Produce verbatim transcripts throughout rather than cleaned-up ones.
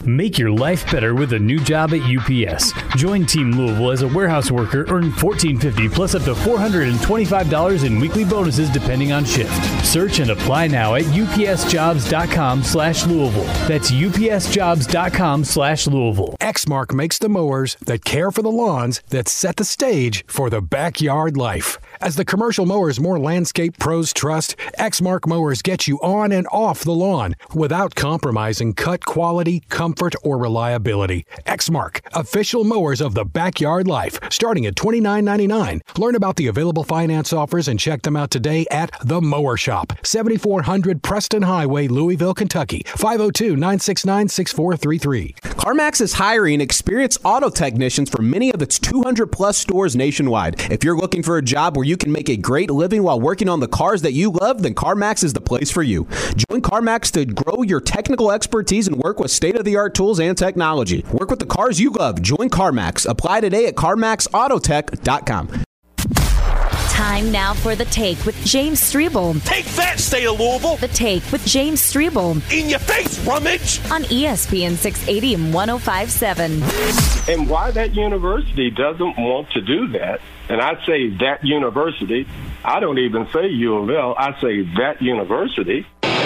Make your life better with a new job at U P S. Join Team Louisville as a warehouse worker. Earn fourteen fifty plus up to four hundred twenty-five dollars in weekly bonuses depending on shift. Search and apply now at upsjobs.com slash Louisville. That's upsjobs.com slash Louisville. Exmark makes the mowers that care for the lawns that set the stage for the backyard life. As the commercial mowers more landscape pros trust, Exmark mowers get you on and off the lawn without compromising cut quality, comfort, or reliability. Exmark, official mowers of the backyard life, starting at twenty-nine ninety-nine. Learn about the available finance offers and check them out today at The Mower Shop, seventy-four hundred Preston Highway, Louisville, Kentucky, five oh two, nine six nine, six four three three. CarMax is hiring experienced auto technicians for many of its two hundred plus stores nationwide. If you're looking for a job where you can make a great living while working on the cars that you love, then CarMax is the place for you. Join CarMax to grow your technical expertise and work with state-of-the-art tools and technology. Work with the cars you love. Join CarMax. Apply today at carmax autotech dot com. Time now for The Take with James Strebel. Take that, state of Louisville. The Take with James Strebel. In your face, rummage. On E S P N six eighty and one oh five point seven. And why that university doesn't want to do that, and I say that university, I don't even say U of L, I say that university.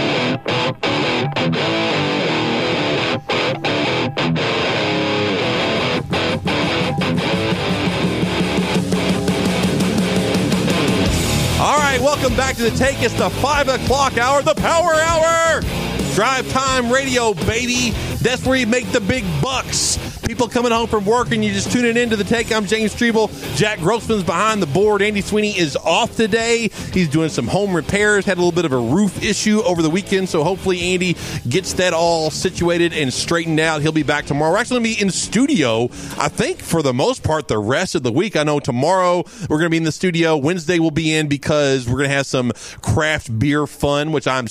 All right, welcome back to The Take. It's the five o'clock hour, the Power Hour. Drive Time Radio, baby. That's where you make the big bucks. People coming home from work and you just tuning in to The Take. I'm James Strebel. Jack Grossman's behind the board. Andy Sweeney is off today. He's doing some home repairs. Had a little bit of a roof issue over the weekend, so hopefully Andy gets that all situated and straightened out. He'll be back tomorrow. We're actually going to be in studio, I think, for the most part, the rest of the week. I know tomorrow we're going to be in the studio. Wednesday we'll be in because we're going to have some craft beer fun, which I'm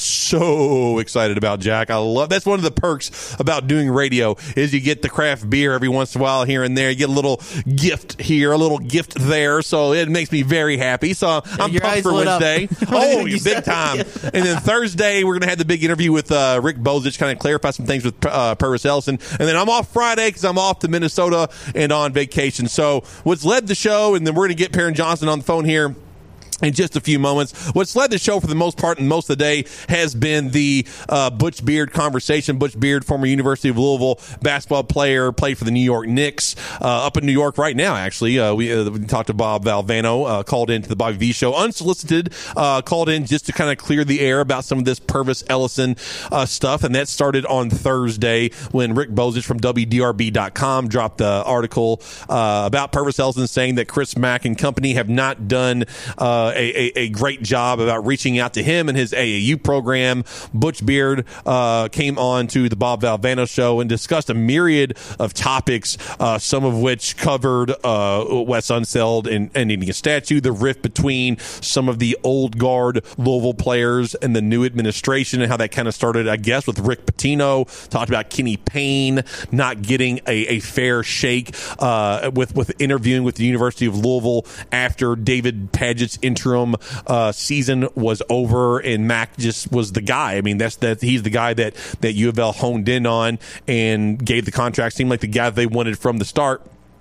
so excited about, Jack. I love that's one of the perks about doing radio is you get the craft beer every once in a while here and there. You get a little gift here, a little gift there, so it makes me very happy. So I'm Your pumped for Wednesday. Oh, you big time. And then Thursday, we're going to have the big interview with uh, Rick Bozich, kind of clarify some things with uh, Purvis Ellison. And then I'm off Friday because I'm off to Minnesota and on vacation. So what's led the show, and then we're going to get Perrin Johnson on the phone here in just a few moments. What's led the show for the most part and most of the day has been the uh, Butch Beard conversation. Butch Beard, former University of Louisville basketball player, played for the New York Knicks, uh, up in New York right now, actually. Uh, we, uh, we talked to Bob Valvano, uh, called into the Bobby V Show, unsolicited, uh, called in just to kind of clear the air about some of this Purvis Ellison uh, stuff, and that started on Thursday when Rick Bozich from W D R B dot com dropped the article uh, about Purvis Ellison saying that Chris Mack and company have not done uh, A, a, a great job about reaching out to him and his A A U program. Butch Beard uh, came on to the Bob Valvano show and discussed a myriad of topics, uh, some of which covered uh, Wes Unseld and, and needing a statue, the rift between some of the old guard Louisville players and the new administration, and how that kind of started, I guess, with Rick Pitino. Talked about Kenny Payne not getting a, a fair shake uh, with, with interviewing with the University of Louisville after David Padgett's interim uh, season was over, and Mack just was the guy. I mean, that's that he's the guy that that U of L honed in on and gave the contract. Seemed like the guy they wanted from the start.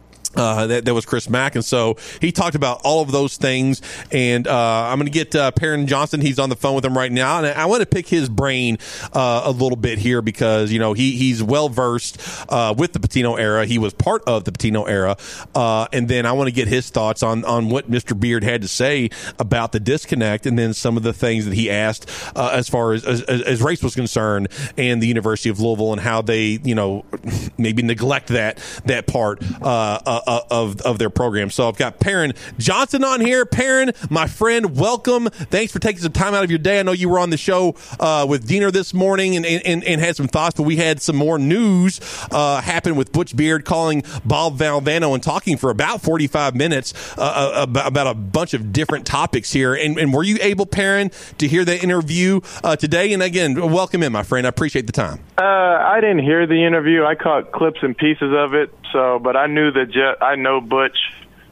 Uh, that, that was Chris Mack. And so he talked about all of those things. And uh, I'm going to get uh, Perrin Johnson. He's on the phone with him right now. And I, I want to pick his brain uh, a little bit here because, you know, he he's well-versed uh, with the Pitino era. He was part of the Pitino era. Uh, and then I want to get his thoughts on, on what Mister Beard had to say about the disconnect, and then some of the things that he asked uh, as far as, as, as race was concerned and the University of Louisville and how they, you know, maybe neglect that, that part uh, uh Uh, of of their program. So I've got Perrin Johnson on here. Perrin, my friend, welcome. Thanks for taking some time out of your day. I know you were on the show uh, with Diener this morning and, and, and had some thoughts, but we had some more news uh, happen with Butch Beard calling Bob Valvano and talking for about forty-five minutes uh, about, about a bunch of different topics here. And, and were you able, Perrin, to hear the interview uh, today? And again, welcome in, my friend. I appreciate the time. Uh, I didn't hear the interview. I caught clips and pieces of it. So, but I knew that Je- I know Butch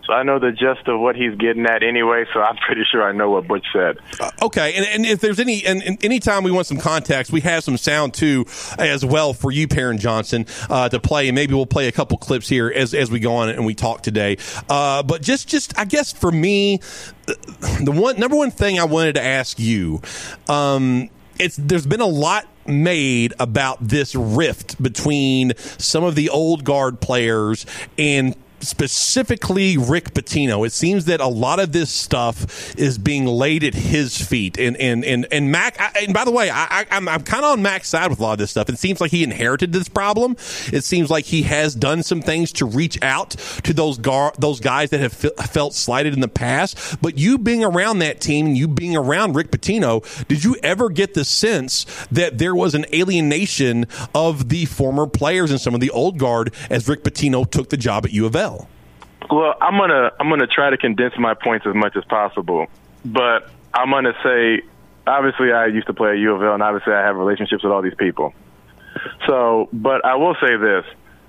So I know the gist of what he's getting at anyway, so I'm pretty sure I know what Butch said. Uh, okay, and, and if there's any, and, and anytime we want some context, we have some sound too as well for you, Perrin Johnson, uh, to play, and maybe we'll play a couple clips here as as we go on and we talk today. Uh, but just, just I guess for me, the one number one thing I wanted to ask you, um, it's there's been a lot made about this rift between some of the old guard players and specifically Rick Pitino. It seems that a lot of this stuff is being laid at his feet, and and and, and Mac. I, and by the way, I, I, I'm I'm kind of on Mac's side with a lot of this stuff. It seems like he inherited this problem. It seems like he has done some things to reach out to those gar- those guys that have f- felt slighted in the past. But you being around that team, you being around Rick Pitino, did you ever get the sense that there was an alienation of the former players and some of the old guard as Rick Pitino took the job at U of L? Well, I'm gonna I'm gonna try to condense my points as much as possible, but I'm gonna say, obviously, I used to play at U of L, and obviously, I have relationships with all these people. So, but I will say this: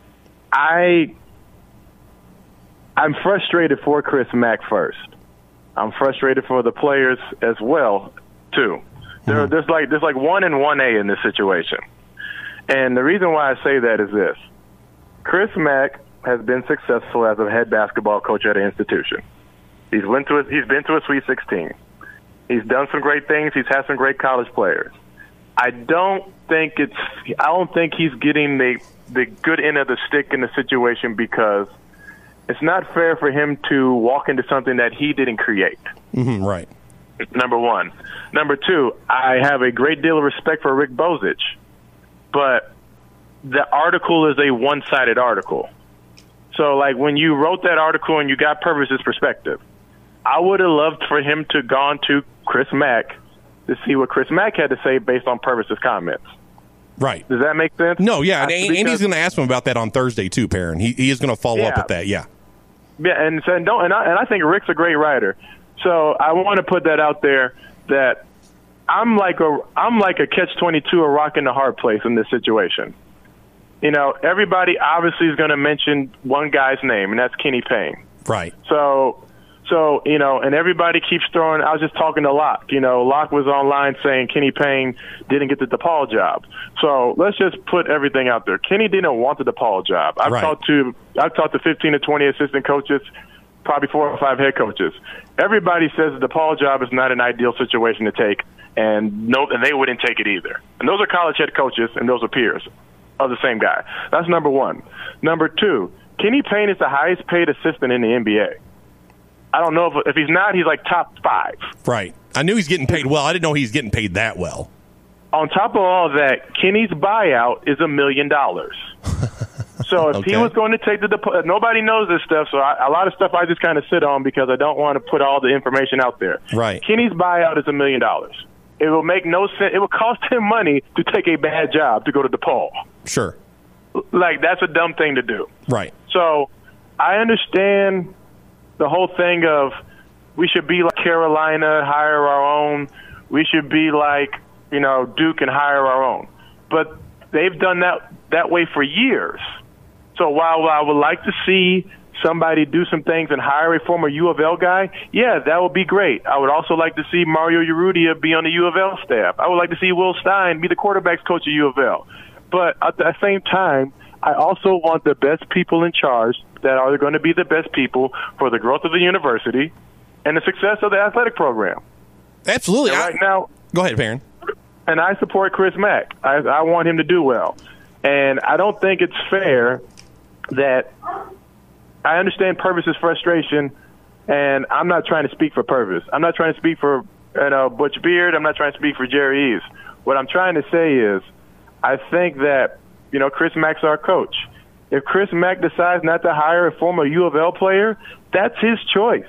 I I'm frustrated for Chris Mack first. I'm frustrated for the players as well too. Mm-hmm. There, there's like there's like one and one A in this situation, and the reason why I say that is this: Chris Mack has been successful as a head basketball coach at an institution. He's went to a, he's been to a Sweet sixteen. He's done some great things. He's had some great college players. I don't think it's I don't think he's getting the the good end of the stick in the situation, because it's not fair for him to walk into something that he didn't create. Mm-hmm, right. Number one. Number two, I have a great deal of respect for Rick Bozich, but the article is a one-sided article. So, like, when you wrote that article and you got Purvis's perspective, I would have loved for him to gone to Chris Mack to see what Chris Mack had to say based on Purvis's comments. Right. Does that make sense? No, yeah, and because, Andy's going to ask him about that on Thursday too, Perrin. He he is going to follow yeah. up with that. Yeah. Yeah, and so and don't and I, and I think Rick's a great writer. So I want to put that out there that I'm like a I'm like a catch twenty-two, a rock in the hard place in this situation. You know, everybody obviously is going to mention one guy's name, and that's Kenny Payne. Right. So, so you know, and everybody keeps throwing. I was just talking to Locke. You know, Locke was online saying Kenny Payne didn't get the DePaul job. So let's just put everything out there. Kenny didn't want the DePaul job. I've right. talked to I've talked to fifteen to twenty assistant coaches, probably four or five head coaches. Everybody says the DePaul job is not an ideal situation to take, and no, and they wouldn't take it either. And those are college head coaches, and those are peers of the same guy. That's number one. Number two, Kenny Payne is the highest paid assistant in the N B A. I don't know if if he's not, he's like top five. Right. I knew he's getting paid well. I didn't know he's getting paid that well. On top of all that, Kenny's buyout is a million dollars. So if okay. he was going to take the – nobody knows this stuff, so I, a lot of stuff I just kind of sit on because I don't want to put all the information out there. Right. Kenny's buyout is a million dollars. It will make no sense. It will cost him money to take a bad job to go to DePaul. Sure. Like, that's a dumb thing to do. Right. So I understand the whole thing of we should be like Carolina, hire our own. We should be like, you know, Duke and hire our own. But they've done that that way for years. So while I would like to see somebody do some things and hire a former U of L guy, yeah, that would be great. I would also like to see Mario Urrutia be on the U of L staff. I would like to see Will Stein be the quarterbacks coach at U of L. But at the same time, I also want the best people in charge that are going to be the best people for the growth of the university and the success of the athletic program. Absolutely. And right now, go ahead, Perrin. And I support Chris Mack. I, I want him to do well. And I don't think it's fair that I understand Purvis's frustration, and I'm not trying to speak for Purvis. I'm not trying to speak for you know, Butch Beard. I'm not trying to speak for Jerry Eves. What I'm trying to say is I think that, you know, Chris Mack's our coach. If Chris Mack decides not to hire a former U of L player, that's his choice.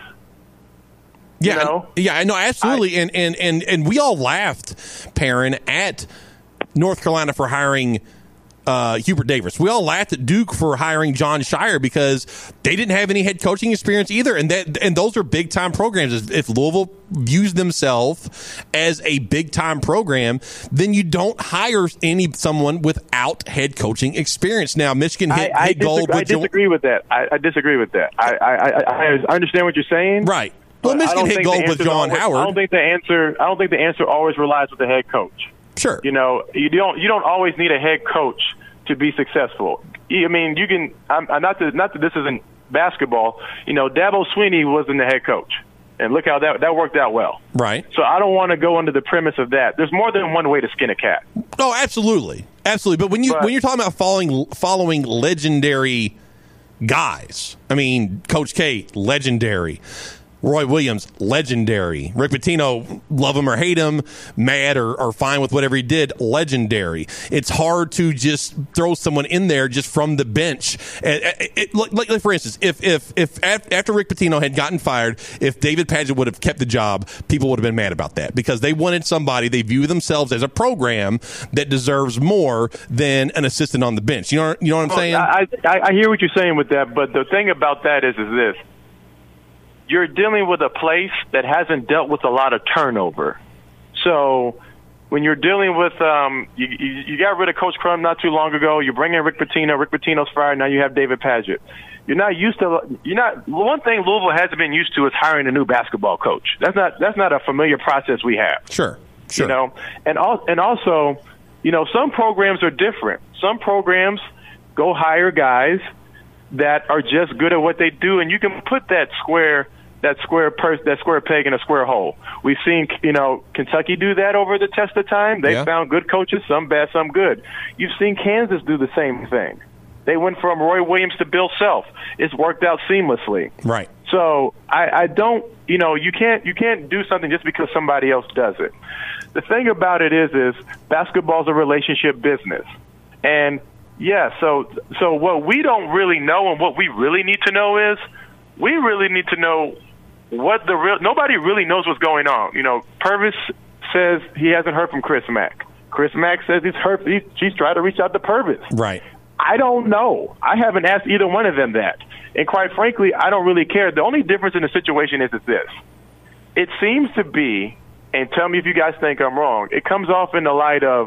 Yeah, you know? yeah, I know, absolutely. I, and, and, and, and we all laughed, Perrin, at North Carolina for hiring uh, Hubert Davis. We all laughed at Duke for hiring John Shire because they didn't have any head coaching experience either, and that and those are big time programs. If Louisville views themselves as a big time program, then you don't hire any someone without head coaching experience. Now, Michigan hit, I, I hit gold. Disagree, with I disagree with that. I, I disagree with that. I, I, I, I understand what you're saying. Right. Well, Michigan hit gold with John always, Howard. I don't think the answer. I don't think the answer always relies with the head coach. Sure. You know, you don't. You don't always need a head coach to be successful. I mean, you can. I'm, I'm not that. Not that this isn't basketball. You know, Dabo Swinney wasn't the head coach, and look how that that worked out well. Right. So I don't want to go under the premise of that. There's more than one way to skin a cat. Oh, absolutely, absolutely. But when you But, when you're talking about following following legendary guys, I mean, Coach K, legendary. Roy Williams, legendary. Rick Pitino, love him or hate him, mad or, or fine with whatever he did, legendary. It's hard to just throw someone in there just from the bench. And it, it, like, like, for instance, if if if after Rick Pitino had gotten fired, if David Padgett would have kept the job, people would have been mad about that because they wanted somebody, they view themselves as a program that deserves more than an assistant on the bench. You know, you know what I'm saying? I, I, I hear what you're saying with that, but the thing about that is, is this. You're dealing with a place that hasn't dealt with a lot of turnover. So when you're dealing with, um, you, you, you got rid of Coach Crum not too long ago. You bring in Rick Pitino. Rick Pitino's fired. Now you have David Padgett. You're not used to, you're not, one thing Louisville hasn't been used to is hiring a new basketball coach. That's not, that's not a familiar process we have. Sure. Sure. You know, and, al- and also, you know, some programs are different. Some programs go hire guys that are just good at what they do, and you can put that square that square per- that square peg in a square hole. We've seen, you know, Kentucky do that over the test of time. They Yeah. found good coaches, some bad, some good. You've seen Kansas do the same thing. They went from Roy Williams to Bill Self. It's worked out seamlessly. Right. So I, I don't, you know, you can't you can't do something just because somebody else does it. The thing about it is, is basketball's a relationship business, and yeah, so so what we don't really know and what we really need to know is we really need to know what the real, nobody really knows what's going on. You know, Purvis says he hasn't heard from Chris Mack. Chris Mack says he's heard, he's, she's tried to reach out to Purvis. Right. I don't know. I haven't asked either one of them that. And quite frankly, I don't really care. The only difference in the situation is, is this. It seems to be, and tell me if you guys think I'm wrong, it comes off in the light of,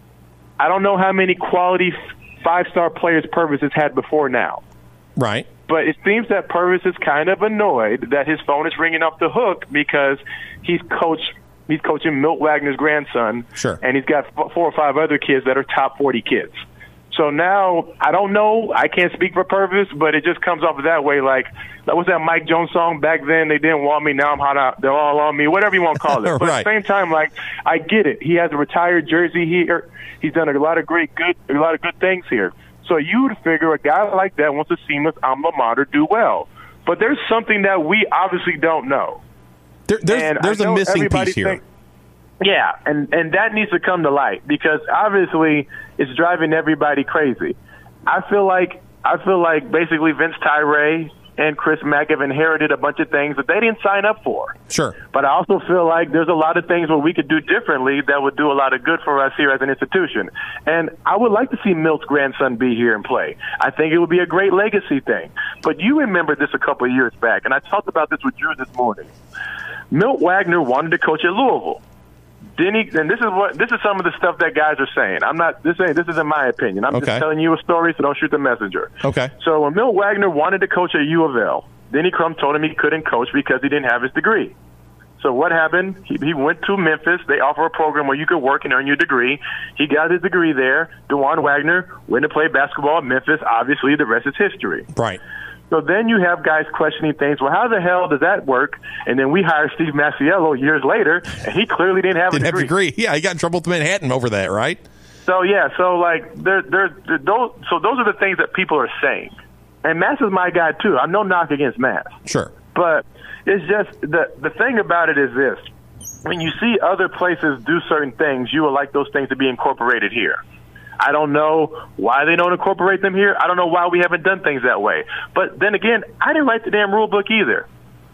I don't know how many quality five-star players Purvis has had before now. Right. But it seems that Purvis is kind of annoyed that his phone is ringing off the hook because he's coached, he's coaching Milt Wagner's grandson. Sure. And he's got four or five other kids that are top forty kids. So now, I don't know, I can't speak for Purvis, but it just comes off that way, like, that was that Mike Jones song, back then they didn't want me, now I'm hot out, they're all on me, whatever you want to call it. But Right. at the same time, like, I get it. He has a retired jersey here. He's done a lot of great good, a lot of good things here. So you would figure a guy like that wants to seamless alma mater do well. But there's something that we obviously don't know. There, there's And there's I a know missing everybody piece here. think- Yeah, and, and that needs to come to light because obviously it's driving everybody crazy. I feel like I feel like basically Vince Tyree and Chris Mack have inherited a bunch of things that they didn't sign up for. Sure. But I also feel like there's a lot of things where we could do differently that would do a lot of good for us here as an institution. And I would like to see Milt's grandson be here and play. I think it would be a great legacy thing. But you remember this a couple of years back, and I talked about this with Drew this morning. Milt Wagner wanted to coach at Louisville. Didn't he, and this is what this is some of the stuff that guys are saying. I'm not this ain't this isn't my opinion. I'm Okay. just telling you a story, so don't shoot the messenger. Okay. So when Milt Wagner wanted to coach at U of L, Denny Crum told him he couldn't coach because he didn't have his degree. So what happened? He, he went to Memphis. They offer a program where you could work and earn your degree. He got his degree there. DeJuan Wagner went to play basketball at Memphis. Obviously, the rest is history. Right. So then you have guys questioning things. Well, how the hell does that work? And then we hire Steve Masiello years later, and he clearly didn't have Didn't a have a degree. degree. Yeah, he got in trouble with Manhattan over that, right? So yeah, so like there, there, there, those, so those are the things that people are saying. And Mass is my guy too. I'm no knock against Mass, Sure. but it's just the the thing about it is this: when you see other places do certain things, you would like those things to be incorporated here. I don't know why they don't incorporate them here. I don't know why we haven't done things that way. But then again, I didn't write the damn rule book either.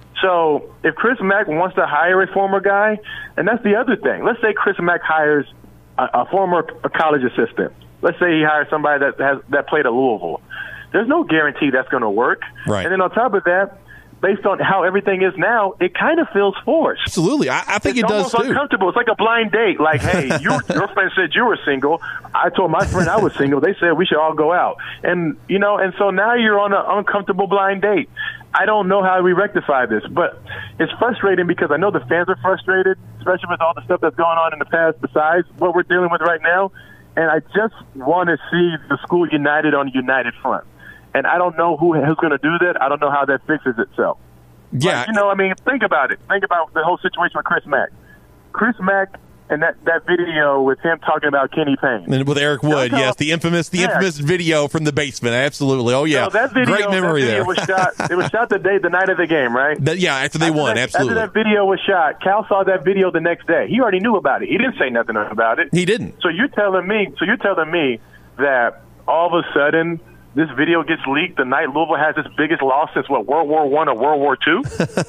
So if Chris Mack wants to hire a former guy, and that's the other thing. Let's say Chris Mack hires a, a former a college assistant. let's say he hires somebody that has that played at Louisville. There's no guarantee that's going to work. Right. And then on top of that, based on how everything is now, it kind of feels forced. Absolutely. I, I think it's it does, too. It's uncomfortable. It's like a blind date. Like, hey, you, your friend said you were single. I told my friend I was single. They said we should all go out. And, you know, and so now you're on an uncomfortable blind date. I don't know how we rectify this, but it's frustrating because I know the fans are frustrated, especially with all the stuff that's going on in the past besides what we're dealing with right now. And I just want to see the school united on a united front. And I don't know who who's going to do that. I don't know how that fixes itself. Yeah. But, you know, I mean, think about it. Think about the whole situation with Chris Mack. Chris Mack and that, that video with him talking about Kenny Payne. And with Eric Wood, no, no. yes, the infamous the yeah. infamous video from the basement. Absolutely. Oh, yeah. No, that video, Great memory that video there. was shot, it was shot the day, the night of the game, right? That, yeah, after they after won, that, absolutely. After that video was shot, Cal saw that video the next day. He already knew about it. He didn't say nothing about it. He didn't. So you're telling me, so you're telling me that all of a sudden this video gets leaked the night Louisville has its biggest loss since what, World War One or World War Two?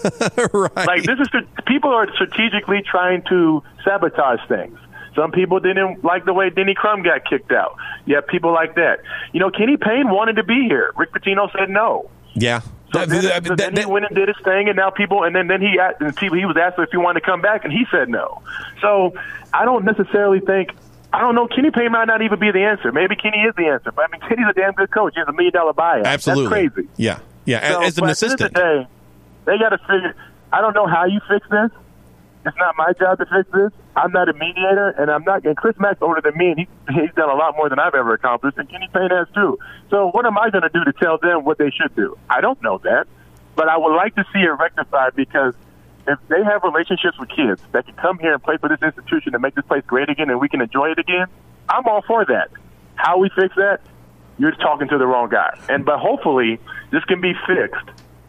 Right. Like this is people are strategically trying to sabotage things. Some people didn't like the way Denny Crum got kicked out. You have people like that. You know, Kenny Payne wanted to be here. Rick Pitino said no. Yeah. So That- then, that- so then that- he went and did his thing, and now people, and then then he asked, and people, he was asked if he wanted to come back, and he said no. So I don't necessarily think. I don't know. Kenny Payne might not even be the answer. Maybe Kenny is the answer. But I mean, Kenny's a damn good coach. He has a million dollar buyout. Absolutely. That's crazy. Yeah. Yeah. So, As an but assistant. At the end of the day, they got to figure. I don't know how you fix this. It's not my job to fix this. I'm not a mediator, and I'm not. And Chris Mack's older than me, and he, he's done a lot more than I've ever accomplished, and Kenny Payne has too. So what am I going to do to tell them what they should do? I don't know that, but I would like to see it rectified because if they have relationships with kids that can come here and play for this institution and make this place great again, and we can enjoy it again, I'm all for that. How we fix that? You're talking to the wrong guy. And but hopefully this can be fixed.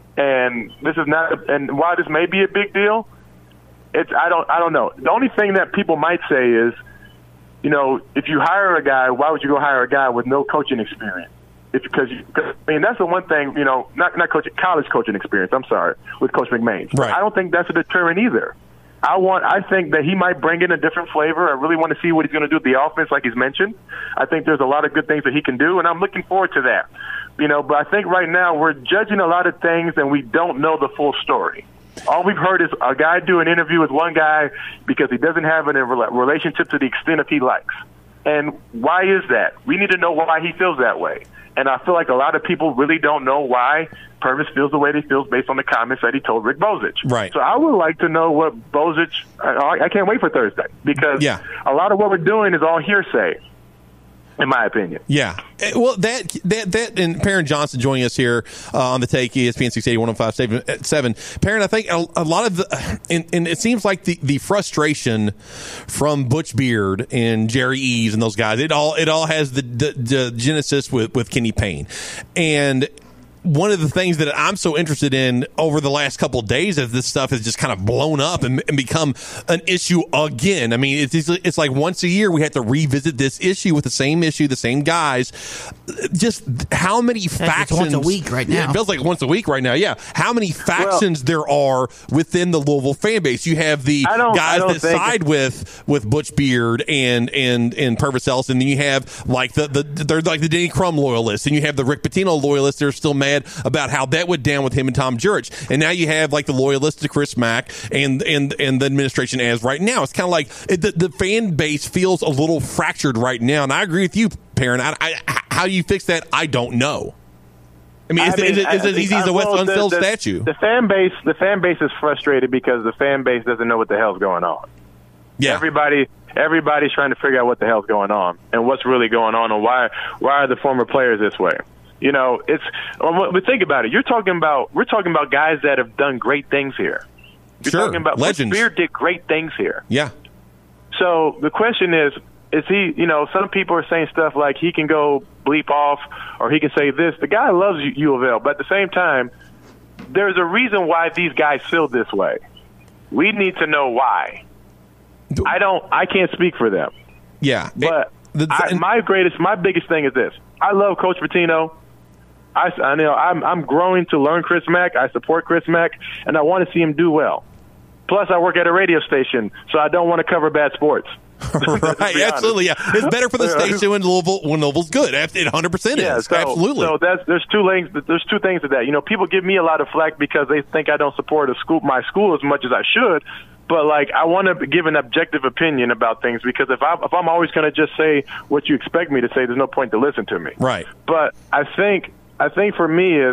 And this is not. And while this may be a big deal, it's I don't I don't know. The only thing that people might say is, you know, if you hire a guy, why would you go hire a guy with no coaching experience? It's because you, cause, I mean that's the one thing, you know, not not coaching college coaching experience. I'm sorry, with Coach McMahon. Right. I don't think that's a deterrent either. I want. I think that he might bring in a different flavor. I really want to see what he's going to do with the offense, like he's mentioned. I think there's a lot of good things that he can do, and I'm looking forward to that. You know, but I think right now we're judging a lot of things, and we don't know the full story. All we've heard is a guy do an interview with one guy because he doesn't have a relationship to the extent of he likes. And why is that? We need to know why he feels that way. And I feel like a lot of people really don't know why Purvis feels the way he feels based on the comments that he told Rick Bozich. Right. So I would like to know what Bozich – I, I can't wait for Thursday because Yeah. a lot of what we're doing is all hearsay, in my opinion. Yeah. Eh, Well, that, that, that, and Perrin Johnson joining us here uh, on the take, E S P N six eighty, one oh five point seven. Perrin, I think a, a lot of the, and, and it seems like the, the frustration from Butch Beard and Jerry Eves and those guys, it all, it all has the, the, the genesis with, with Kenny Payne. And one of the things that I'm so interested in over the last couple of days as this stuff has just kind of blown up and, and become an issue again. I mean, it's, it's like once a year we have to revisit this issue with the same issue, the same guys. Just how many factions? Once a week right now. Yeah, it feels like once a week right now. Yeah. How many factions well, there are within the Louisville fan base? You have the guys that side with, with Butch Beard and, and, and Purvis Ellis, and then you have like the, the, they're like the Denny Crum loyalists, and you have the Rick Pitino loyalists. They're still mad about how that went down with him and Tom Jurich. And now you have like the loyalists to Chris Mack and and and the administration as right now. It's kind of like it, the, the fan base feels a little fractured right now. And I agree with you, Perrin. I, I, how do you fix that? I don't know. I mean, is, I mean, it, is it, is it as easy as a West well, Unfilled the, the, statue? The fan base, the fan base is frustrated because the fan base doesn't know what the hell's going on. Yeah. Everybody, everybody's trying to figure out what the hell's going on and what's really going on and why why are the former players this way. You know, it's. But think about it. You're talking about. We're talking about guys that have done great things here. You're sure, talking about legends. Butch Beard did great things here. Yeah. So the question is, is he? You know, some people are saying stuff like he can go bleep off, or he can say this. The guy loves U of L, but at the same time, there's a reason why these guys feel this way. We need to know why. I don't. I can't speak for them. Yeah. But it, the, I, my greatest, my biggest thing is this. I love Coach Pitino. I, I know I'm, I'm growing to learn Chris Mack. I support Chris Mack, and I want to see him do well. Plus, I work at a radio station, so I don't want to cover bad sports. Right, absolutely, yeah. It's better for the station when Louisville when Louisville's good. It one hundred percent yeah, is. So, absolutely. So that's there's two things. There's two things to that. You know, people give me a lot of flack because they think I don't support a school, my school, as much as I should. But like, I want to give an objective opinion about things, because if I if I'm always going to just say what you expect me to say, there's no point to listen to me. Right. But I think I think for me is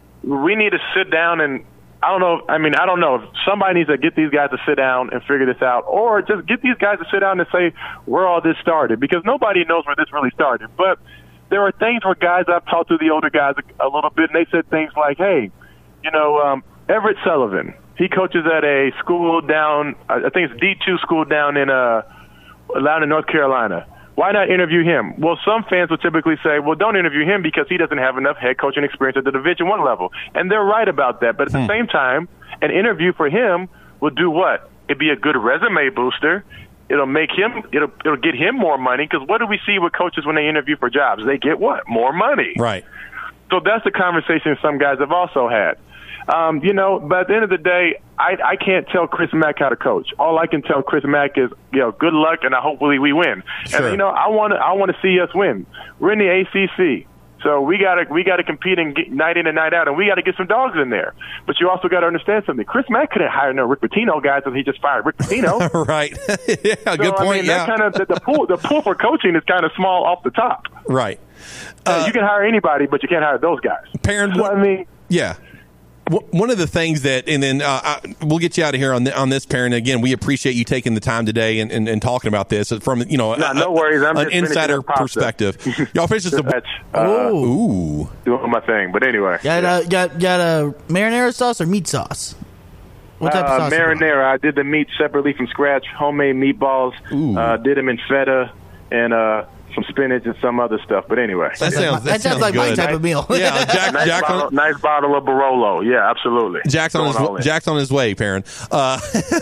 we need to sit down and. I don't know. I mean, I don't know if somebody needs to get these guys to sit down and figure this out, or just get these guys to sit down and say where all this started, because nobody knows where this really started. But there are things where guys, I've talked to the older guys a, a little bit, and they said things like, hey, you know, um, Everett Sullivan, he coaches at a school down, I think it's D two school down in, uh, down in North Carolina. Why not interview him? Well, some fans would typically say, well, don't interview him because he doesn't have enough head coaching experience at the Division One level. And they're right about that. But at the hmm. same time, an interview for him will do what? It'd be a good resume booster. It'll make him, it'll, it'll get him more money, because what do we see with coaches when they interview for jobs? They get what? More money. Right. So that's the conversation some guys have also had. Um, you know, but at the end of the day, I, I can't tell Chris Mack how to coach. All I can tell Chris Mack is, you know, good luck, and I hopefully we win. Sure. And you know, I want to I want to see us win. We're in the A C C, so we gotta we gotta compete and get night in and night out, and we gotta get some dogs in there. But you also got to understand something. Chris Mack couldn't hire no Rick Pitino guys, and he just fired Rick Pitino. Right. Yeah. So, good point. I mean, yeah. That kind of the, the pool the pool for coaching is kind of small off the top. Right. Uh, uh, you can hire anybody, but you can't hire those guys. Parent, so, I mean, yeah. One of the things that, and then uh, I, we'll get you out of here on the, on this, Perrin. Again, we appreciate you taking the time today and, and, and talking about this from, you know, no, a, no worries. I'm an insider perspective. Y'all finished the uh, ooh, doing my thing. But anyway, got yeah. uh, got got a marinara sauce or meat sauce? What type uh, of sauce? Marinara. I did the meat separately from scratch, homemade meatballs. Uh, did them in feta and uh, some spinach and some other stuff. But anyway, that sounds, that that sounds, sounds like good. my type of meal. Yeah, Jack, nice, Jack bottle, on, nice bottle of Barolo. Yeah, absolutely. Jack's on his Jack's on his way, Perrin. Uh,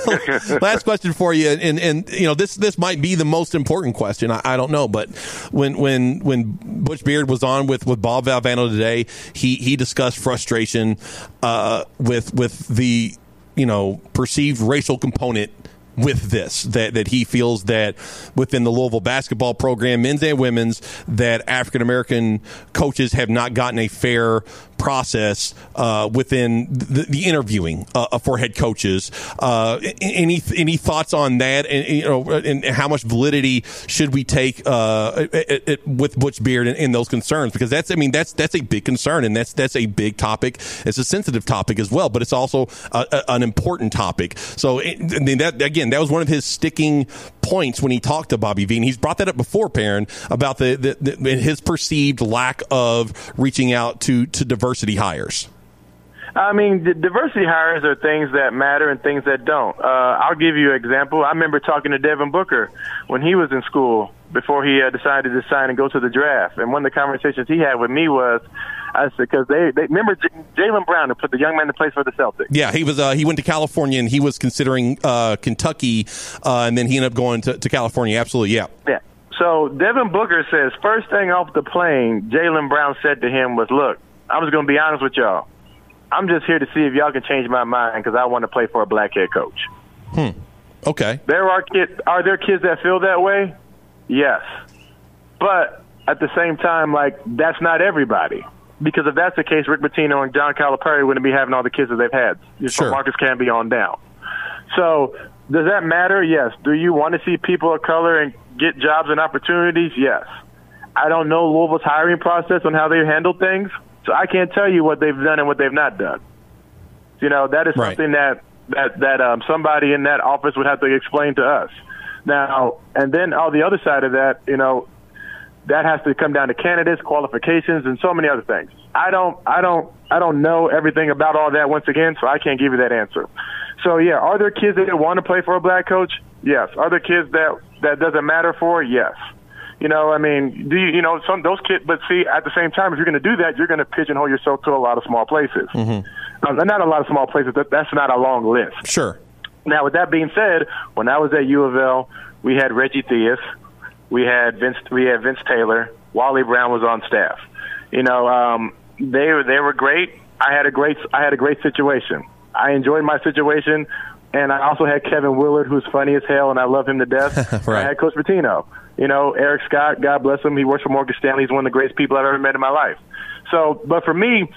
last question for you, and and you know this this might be the most important question. I, I don't know, but when when when Butch Beard was on with, with Bob Valvano today, he he discussed frustration uh, with with the you know perceived racial component with this, that, that he feels that within the Louisville basketball program, men's and women's, that African-American coaches have not gotten a fair process uh, within the, the interviewing uh, for head coaches. Uh, any any thoughts on that, and you know, and how much validity should we take uh, it, it, with Butch Beard and, and those concerns? Because that's, I mean, that's that's a big concern, and that's that's a big topic. It's a sensitive topic as well, but it's also a, a, an important topic. So, it, I mean, that again, that was one of his sticking points when he talked to Bobby V. And he's brought that up before, Perrin, about the, the, the his perceived lack of reaching out to to diversity hires. I mean, the diversity hires are things that matter and things that don't. Uh, I'll give you an example. I remember talking to Devin Booker when he was in school before he uh, decided to sign and go to the draft. And one of the conversations he had with me was, I said, because they, they remember J- Jaylen Brown, who put the young man that plays for the Celtics. Yeah, he was. Uh, he went to California, and he was considering uh, Kentucky, uh, and then he ended up going to, to California. Absolutely, yeah. Yeah. So Devin Booker says, first thing off the plane, Jaylen Brown said to him was, look, I'm just going to be honest with y'all. I'm just here to see if y'all can change my mind because I want to play for a black head coach. Hmm. Okay. There are kids. Are there kids that feel that way? Yes. But at the same time, like, that's not everybody. Because if that's the case, Rick Pitino and John Calipari wouldn't be having all the kids that they've had. Sure. From Marcus Camby on down. So does that matter? Yes. Do you want to see people of color and get jobs and opportunities? Yes. I don't know Louisville's hiring process on how they handle things, so I can't tell you what they've done and what they've not done. You know, that is right. something that that that um, somebody in that office would have to explain to us. Now, and then on the other side of that, you know, that has to come down to candidates, qualifications, and so many other things. I don't, I don't, I don't know everything about all that once again, so I can't give you that answer. So yeah, are there kids that want to play for a black coach? Yes. Are there kids that that doesn't matter for? Yes. You know, I mean, do you, you know, some those kids, but see, at the same time, if you're going to do that, you're going to pigeonhole yourself to a lot of small places. Mm-hmm. Um, not a lot of small places. That, that's not a long list. Sure. Now, with that being said, when I was at U of L, we had Reggie Theus, we had Vince, we had Vince Taylor, Wally Brown was on staff. You know, um, they were they were great. I had a great I had a great situation. I enjoyed my situation, and I also had Kevin Willard, who's funny as hell, and I love him to death. Right. I had Coach Pitino. You know, Eric Scott, God bless him. He works for Morgan Stanley. He's one of the greatest people I've ever met in my life. So, but for me,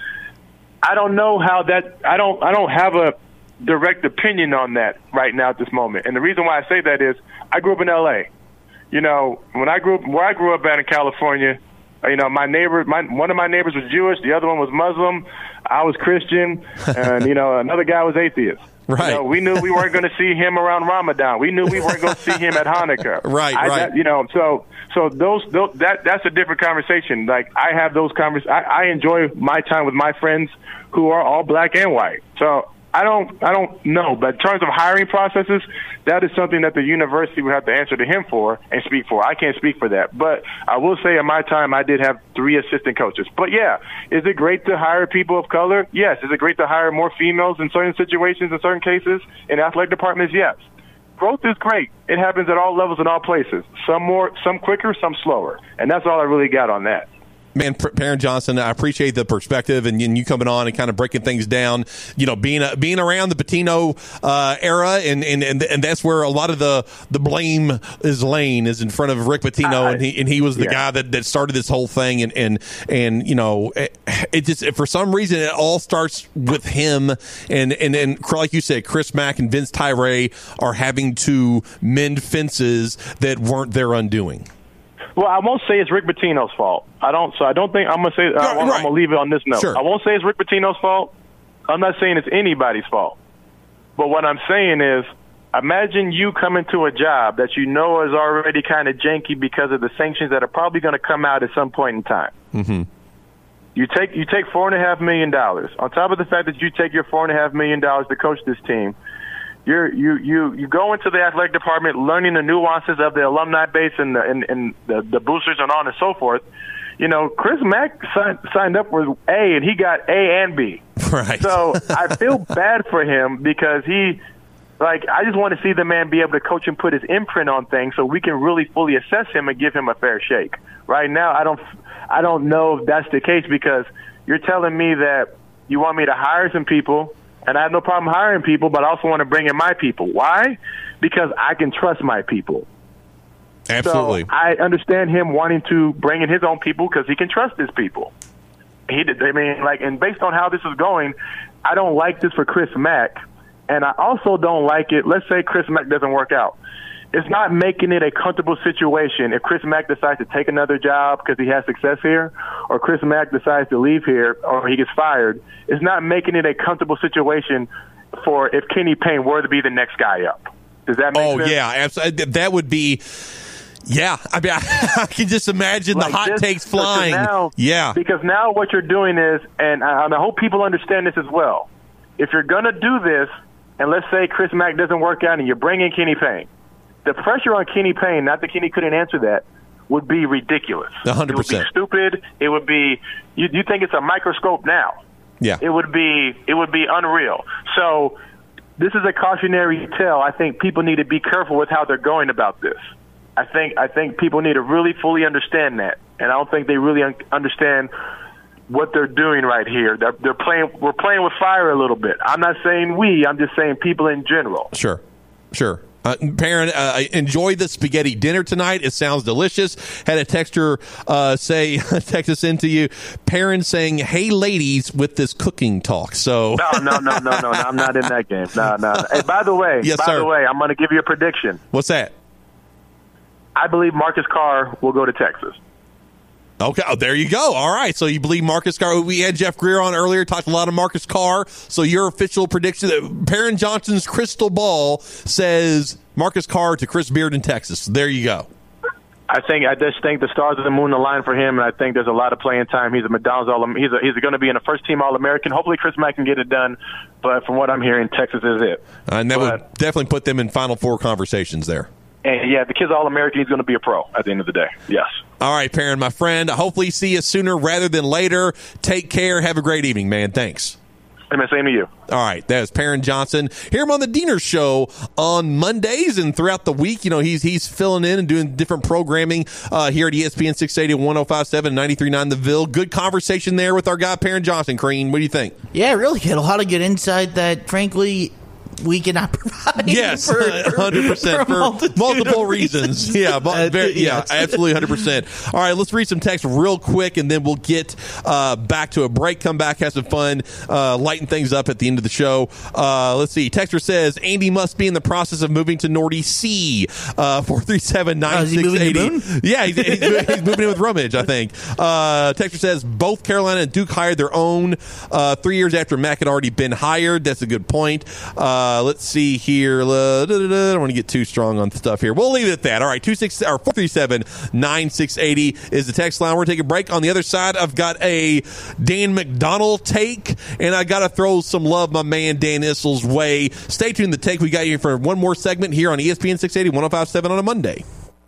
I don't know how that. I don't. I don't have a direct opinion on that right now at this moment. And the reason why I say that is I grew up in L A. You know, when I grew up, where I grew up at in California, you know, my neighbor, my one of my neighbors was Jewish, the other one was Muslim. I was Christian, and you know, another guy was atheist. Right. You know, we knew we weren't going to see him around Ramadan. We knew we weren't going to see him at Hanukkah. Right, I, right. That, you know, so so those, those that that's a different conversation. Like I have those convers. I, I enjoy my time with my friends who are all black and white. So I don't I don't know, but in terms of hiring processes, that is something that the university would have to answer to him for and speak for. I can't speak for that. But I will say in my time I did have three assistant coaches. But yeah, is it great to hire people of color? Yes. Is it great to hire more females in certain situations, in certain cases, in athletic departments? Yes. Growth is great. It happens at all levels in all places. Some more, some quicker, some slower. And that's all I really got on that. Man, Perrin Johnson, I appreciate the perspective and, and you coming on and kind of breaking things down. You know, being uh, being around the Pitino uh, era, and, and and and that's where a lot of the, the blame is laying is in front of Rick Pitino, uh, and he and he was the yeah. guy that, that started this whole thing, and and and you know, it, it just for some reason it all starts with him, and and and like you said, Chris Mack and Vince Tyra are having to mend fences that weren't their undoing. Well, I won't say it's Rick Pitino's fault. I don't. So I don't think I'm gonna say. I won't, right. I'm gonna leave it on this note. Sure. I won't say it's Rick Pitino's fault. I'm not saying it's anybody's fault. But what I'm saying is, imagine you coming to a job that you know is already kind of janky because of the sanctions that are probably going to come out at some point in time. Mm-hmm. You take you take four and a half million dollars on top of the fact that you take your four and a half million dollars to coach this team. You're, you you you go into the athletic department learning the nuances of the alumni base and the and, and the, the boosters and on and so forth. You know, Chris Mack signed, signed up with A and he got A and B. Right. So I feel bad for him because he, like, I just want to see the man be able to coach and put his imprint on things so we can really fully assess him and give him a fair shake. Right now, I don't I don't know if that's the case because you're telling me that you want me to hire some people. And I have no problem hiring people, but I also want to bring in my people. Why? Because I can trust my people. Absolutely. So I understand him wanting to bring in his own people because he can trust his people. He did. I mean, like, and based on how this is going, I don't like this for Chris Mack, and I also don't like it. Let's say Chris Mack doesn't work out. It's not making it a comfortable situation if Chris Mack decides to take another job because he has success here, or Chris Mack decides to leave here, or he gets fired. It's not making it a comfortable situation for if Kenny Payne were to be the next guy up. Does that make oh, sense? Oh, yeah. Absolutely. That would be, yeah. I mean, I, I can just imagine like the hot this, takes flying. Now, yeah. Because now what you're doing is, and I, and I hope people understand this as well, if you're going to do this, and let's say Chris Mack doesn't work out and you bring in Kenny Payne, the pressure on Kenny Payne, not that Kenny couldn't answer that, would be ridiculous. one hundred percent. It would be stupid. It would be, you, you think it's a microscope now. Yeah. It would be, it would be unreal. So this is a cautionary tale. I think people need to be careful with how they're going about this. I think, I think people need to really fully understand that. And I don't think they really un- understand what they're doing right here. They're, they're playing, we're playing with fire a little bit. I'm not saying we, I'm just saying people in general. Sure. Sure. Uh, Perrin, uh, enjoy the spaghetti dinner tonight. It sounds delicious. Had a texter uh, say, text us into you, Perrin saying, "Hey, ladies," with this cooking talk. So no, no, no, no, no, no. I'm not in that game. No, no. no. Hey, by the way, yes, by sir. the way, I'm going to give you a prediction. What's that? I believe Marcus Carr will go to Texas. Okay, oh, there you go. All right, so you believe Marcus Carr. We had Jeff Greer on earlier, talked a lot of Marcus Carr. So your official prediction, that Perrin Johnson's crystal ball says Marcus Carr to Chris Beard in Texas. There you go. I think I just think the stars of the moon align for him, and I think there's a lot of playing time. He's a McDonald's all. He's a, he's going to be in a first team All American. Hopefully, Chris Mack can get it done. But from what I'm hearing, Texas is it. Uh, and that but, would definitely put them in Final Four conversations there. And yeah, the kid's All American. He's going to be a pro at the end of the day. Yes. All right, Perrin, my friend. Hopefully, see you sooner rather than later. Take care. Have a great evening, man. Thanks. Hey, same to you. All right, that is Perrin Johnson. Hear him on the Diener Show on Mondays and throughout the week. You know, he's he's filling in and doing different programming uh, here at E S P N six eighty, one oh five point seven, ninety-three point nine The Ville. Good conversation there with our guy, Perrin Johnson. Crean, what do you think? Yeah, really good. A lot of good insight that, frankly, we cannot provide. Yes, for, one hundred percent for, for multiple reasons. reasons. Yeah, but Uh, very, yeah, yes. absolutely one hundred percent. All right, let's read some text real quick, and then we'll get uh, back to a break, come back, have some fun, uh, lighten things up at the end of the show. Uh, let's see. Texter says, Andy must be in the process of moving to Nordy C. Uh, four three seven, nine six eight zero. Yeah, he's, he's, he's moving in with Rummage, I think. Uh, Texter says, both Carolina and Duke hired their own uh, three years after Mac had already been hired. That's a good point. Uh, let's see here. Uh, da, da, da. I don't want to get too strong on stuff here. We'll leave it at that. All right, two six or four three seven, nine six eight zero is the text line. We're going to take a break. On the other side, I've got a Dan McDonald take, and I got to throw some love my man Dan Issel's way. Stay tuned. The take we got you for one more segment here on E S P N six eighty, one oh five point seven on a Monday.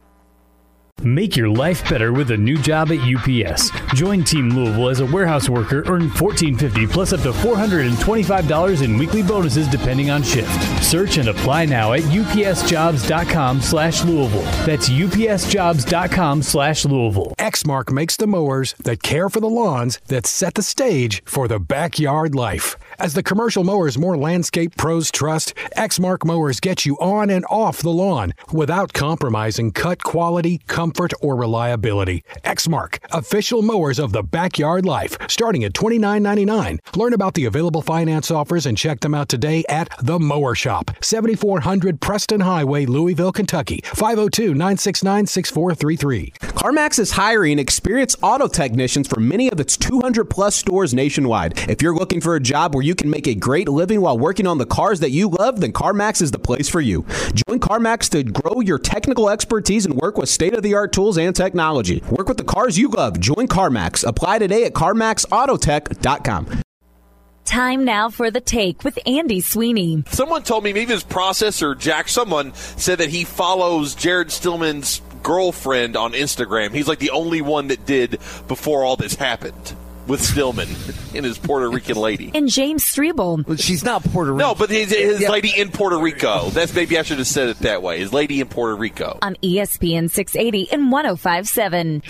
Make your life better with a new job at U P S. Join Team Louisville as a warehouse worker. Earn fourteen fifty plus up to four hundred twenty-five dollars in weekly bonuses depending on shift. Search and apply now at upsjobs.com slash Louisville. That's upsjobs.com slash Louisville. Exmark makes the mowers that care for the lawns that set the stage for the backyard life. As the commercial mowers more landscape pros trust, Exmark mowers get you on and off the lawn without compromising cut quality, comfort, or reliability. Exmark, official mowers of the backyard life, starting at twenty-nine ninety-nine. Learn about the available finance offers and check them out today at The Mower Shop, seventy-four hundred Preston Highway, Louisville, Kentucky, five oh two, nine six nine, six four three three. CarMax is hiring experienced auto technicians for many of its two hundred plus stores nationwide. If you're looking for a job where you can make a great living while working on the cars that you love, then CarMax is the place for you. Join CarMax to grow your technical expertise and work with state-of-the-art tools and technology. Work with the cars you love. Join CarMax. Apply today at carmax autotech dot com. Time now for The Take with Andy Sweeney. Someone told me, maybe his processor, Jack, someone said that he follows Jared Stillman's girlfriend on Instagram. He's like the only one that did before all this happened with Stillman and his Puerto Rican lady. And James Strebel. Well, she's not Puerto Rican. No, but his, his Yeah. lady in Puerto Rico. That's maybe I should have said it that way. His lady in Puerto Rico. On E S P N six eighty and one oh five point seven.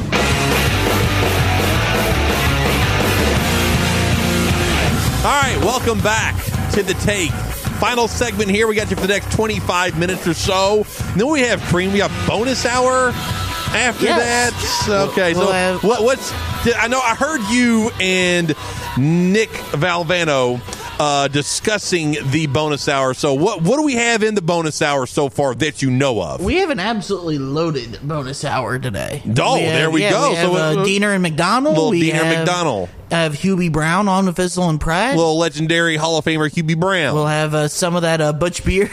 All right, welcome back to The Take. Final segment here. We got you for the next twenty-five minutes or so. And then we have Cream. We got bonus hour after Yes. that. Okay, We'll so have- what, what's... did- I know I heard you and Nick Valvano uh, discussing the bonus hour. So what what do we have in the bonus hour so far that you know of? We have an absolutely loaded bonus hour today. Oh, We have- there we yeah, go. We have, So, uh, uh, Diener and McDonald. little we Diener and have, McDonald. have Hubie Brown on with Fissel and Pratt. Little legendary Hall of Famer Hubie Brown. We'll have uh, some of that uh, Butch Beard.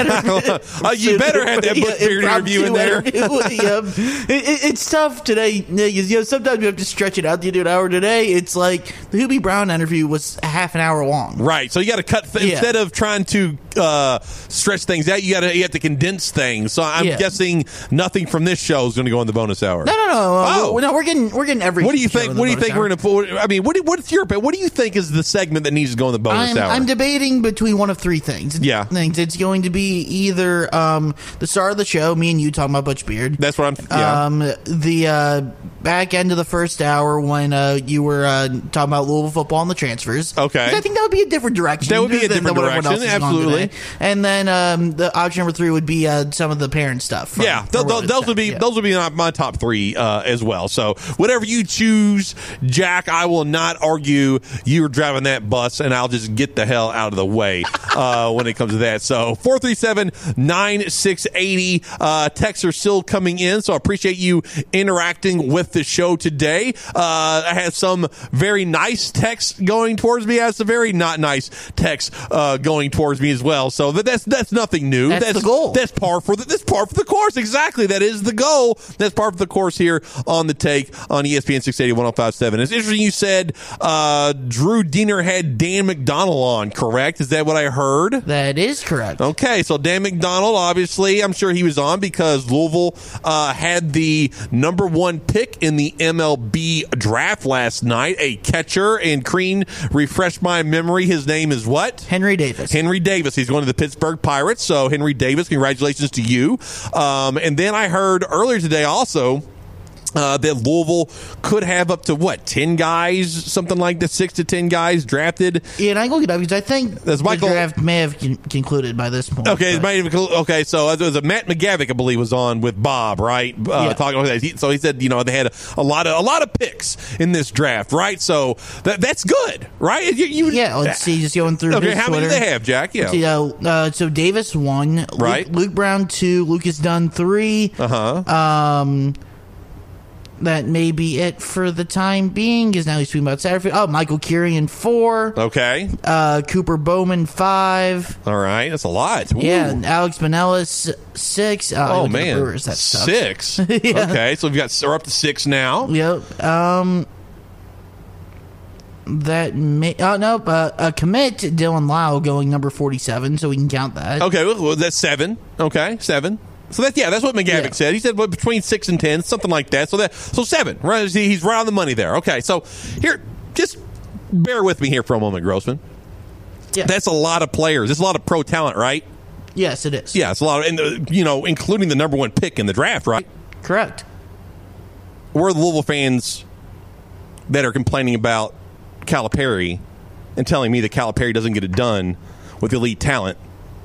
Oh, you better have that Butch Beard interview in there. yeah. it, it, it's tough today. You know, sometimes you have to stretch it out to do an hour. Today, it's like the Hubie Brown interview was a half an hour long. Right, so you got to cut th- Yeah. instead of trying to uh, stretch things out. You got to you have to condense things. So I'm Yeah. guessing nothing from this show is going to go in the bonus hour. No, no, no. Uh, Oh. we're, no, we're getting we're getting every. What do you show think? in the What do you bonus think hour. we're going to put? I mean, what do, what's your opinion? What do you think is the segment that needs to go in the bonus I'm, hour? I'm debating between one of three things. Yeah. things. It's going to be either um, the start of the show, me and you talking about Butch Beard. That's what I'm. Yeah. Um, the uh, back end of the first hour when uh, you were uh, talking about Louisville football and the transfers. Okay. 'Cause I think that would be a different direction. That would be a than- different than what everyone direction, else is going absolutely. today. And then um, the option number three would be uh, some of the parent stuff. from- Yeah, from th- th- earlier those stuff. would be Yeah. those would be my, my top three uh, as well. So whatever you choose, Jack, I will not argue. You're driving that bus, and I'll just get the hell out of the way uh, when it comes to that. So four three seven, nine six eight zero uh, texts are still coming in. So I appreciate you interacting with the show today. Uh, I had some very nice texts going towards me. I had some very not nice texts uh, going towards me as well. So that, that's that's nothing new. That's the goal. That's par for the, that's par for the course. Exactly. That is the goal. That's par for the course here on the Take on E S P N six eighty, one oh five point seven. It's interesting you said uh, Drew Diener had Dan McDonald on, correct? Is that what I heard? That is correct. Okay, so Dan McDonald, obviously, I'm sure he was on because Louisville uh, had the number one pick in the M L B draft last night, a catcher. And Crean, refresh my memory, his name is what? Henry Davis. Henry Davis. He's going to the Pittsburgh Pirates. So, Henry Davis, congratulations to you. Um, and then I heard earlier today also Uh, that Louisville could have up to, what, ten guys, something like that, six to ten guys drafted. Yeah, and I look it up because I think That's the Michael- draft may have con- concluded by this point. Okay, it but- might even, okay. So it was a Matt McGavick, I believe, was on with Bob, right? Uh, Yeah. Talking about that. He- So he said, you know, they had a, a lot of a lot of picks in this draft, right? So that that's good, right? You, you, Yeah, let's see. Just going through. Okay, his how many do Twitter. they have, Jack? Yeah. See, uh, uh, so Davis one, Right. Luke, Luke Brown two, Lucas Dunn three. Uh huh. Um, that may be it for the time being. Because now he's tweeting about Satterfield. Oh, Michael Kirian four. Okay. Uh, Cooper Bowman five. All right. That's a lot. Ooh. Yeah, and Alex Manellis six. Uh, Oh look at the man, Brewers, that sucks. six. Yeah. Okay, so we've got we're up to six now. Yep. Um. That may. Oh no. Uh, a commit Dylan Lau going number forty-seven, so we can count that. Okay, well, that's seven. Okay, seven. So that yeah, that's what McGavick Yeah. said. He said what, between six and ten, something like that. So that so seven. Right? He's right on the money there. Okay, so here, just bear with me here for a moment, Grossman. Yeah. That's a lot of players. It's a lot of pro talent, right? Yes, it is. Yeah, it's a lot of, and uh, you know, including the number one pick in the draft, right? Correct. We're the Louisville fans that are complaining about Calipari and telling me that Calipari doesn't get it done with elite talent.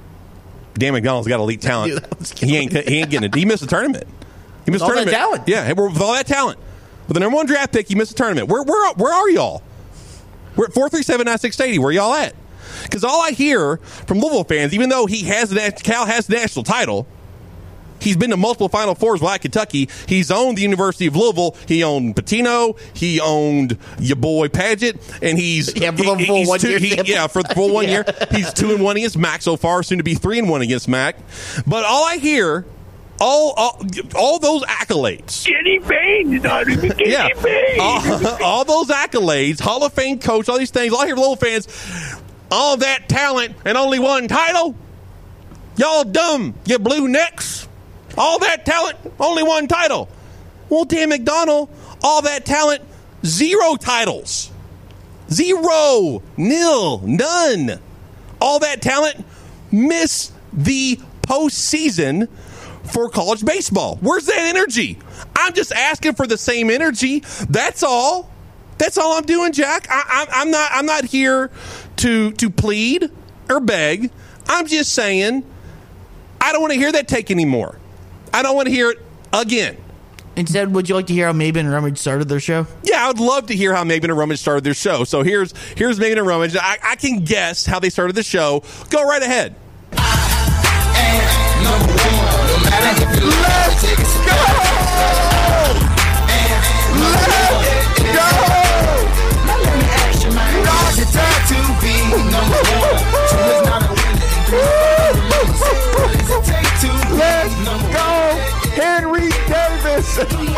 Dan McDonald's got elite talent. Dude, that was he ain't he ain't getting it. He missed the tournament. He missed With all the that tournament. talent. Yeah, with all that talent. With the number one draft pick, he missed the tournament. Where where where are y'all? We're at four three seven nine six eight zero. Where y'all at? Because all I hear from Louisville fans, even though he has the, Cal has the national title, he's been to multiple Final Fours while at Kentucky. He's owned the University of Louisville. He owned Patino. He owned your boy Padgett, and he's Yeah, for the he- full he's one two, year he- sample. yeah for the full one Yeah. year. He's two and one against Mac so far, soon to be three and one against Mac. But all I hear, all all, all those accolades, Kenny Payne, not even Kenny yeah, Payne. all, all those accolades, Hall of Fame coach, all these things. All I hear from Louisville fans, all that talent and only one title. Y'all dumb, you blue necks. All that talent, only one title. Well, Dan McDonald, all that talent, zero titles. Zero. Nil. None. All that talent, miss the postseason for college baseball. Where's that energy? I'm just asking for the same energy. That's all. That's all I'm doing, Jack. I, I, I'm not. I'm not here to to plead or beg. I'm just saying I don't want to hear that take anymore. I don't want to hear it again. Instead, would you like to hear how Maben and Rummage started their show? Yeah, I would love to hear how Maben and Rummage started their show. So here's here's Maben and Rummage. I, I can guess how they started the show. Go right ahead. Let's go, Henry Davis.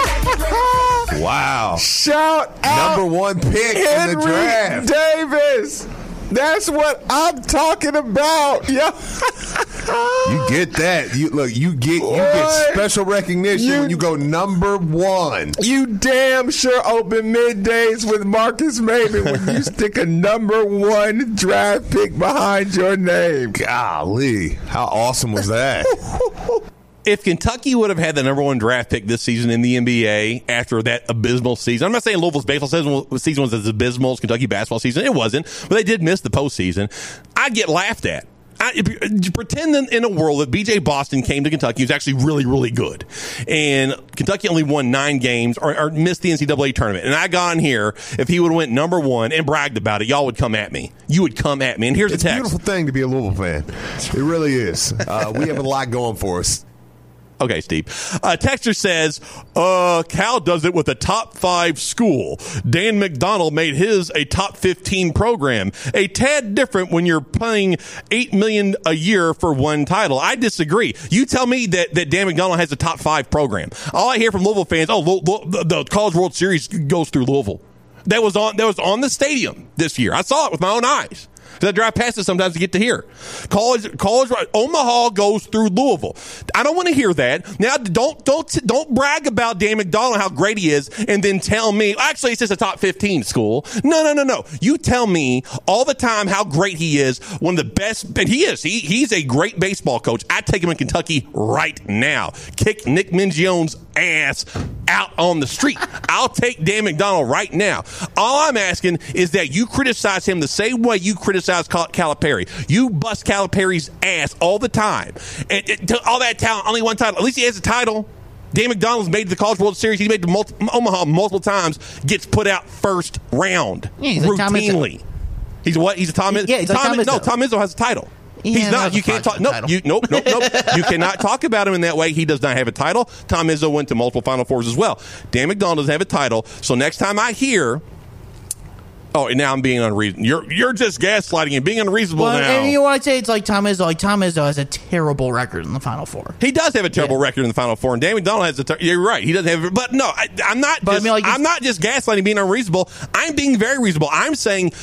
Wow. Shout out Number one pick Henry in the draft. Davis. That's what I'm talking about. Yeah. You get that. You look, you get you What? get special recognition You- when you go number one. You damn sure open middays with Marcus Maben when you stick a number one draft pick behind your name. Golly. How awesome was that? If Kentucky would have had the number one draft pick this season in the N B A after that abysmal season, I'm not saying Louisville's baseball season, season was as abysmal as Kentucky basketball season. It wasn't, but they did miss the postseason. I'd get laughed at. I, if, pretend in, in a world that B J Boston came to Kentucky, he was actually really, really good, and Kentucky only won nine games or, or missed the N C double A tournament. And I got on here, if he would have went number one and bragged about it, y'all would come at me. You would come at me. And here's It's the a text. beautiful thing to be a Louisville fan. It really is. Uh, we have a lot going for us. Okay, Steve. Uh, Texter says, uh, Cal does it with a top five school. Dan McDonald made his a top fifteen program. A tad different when you're paying eight million dollars a year for one title. I disagree. You tell me that, that Dan McDonald has a top five program. All I hear from Louisville fans, oh, Lou- Lou- the, the College World Series goes through Louisville. That was on, that was on the stadium this year. I saw it with my own eyes. Because I drive past it sometimes to get to here. College, college, Omaha goes through Louisville. I don't want to hear that. Now, don't don't don't brag about Dan McDonnell, how great he is, and then tell me, actually, it's just a top fifteen school. No, no, no, no. You tell me all the time how great he is, one of the best, and he is. He He's a great baseball coach. I'd take him in Kentucky right now. Kick Nick Mingione's ass out on the street. I'll take Dan McDonnell right now. All I'm asking is that you criticize him the same way you criticize Calipari. You bust Calipari's ass all the time. And, and all that talent, only one title. At least he has a title. Dan McDonnell's made the College World Series. He's made the multi- Omaha multiple times. Gets put out first round yeah, he's routinely. Like he's what? He's a Tom. Yeah, he's like Tom, Tom no, Izzo. Tom Izzo has a title. He He's not. You can't talk. No, nope, you nope, nope, nope. You cannot talk about him in that way. He does not have a title. Tom Izzo went to multiple Final Fours as well. Dan McDonnell doesn't have a title. So next time I hear, oh, and now I'm being unreasonable. You're you're just gaslighting and being unreasonable well, now. And you want to say it's like Tom Izzo? Like Tom Izzo has a terrible record in the Final Four. He does have a terrible yeah. record in the Final Four, and Dan McDonnell has a. Ter- you're right. He doesn't have. But no, I, I'm not. But just, I mean, like, I'm not just gaslighting, being unreasonable. I'm being very reasonable. I'm saying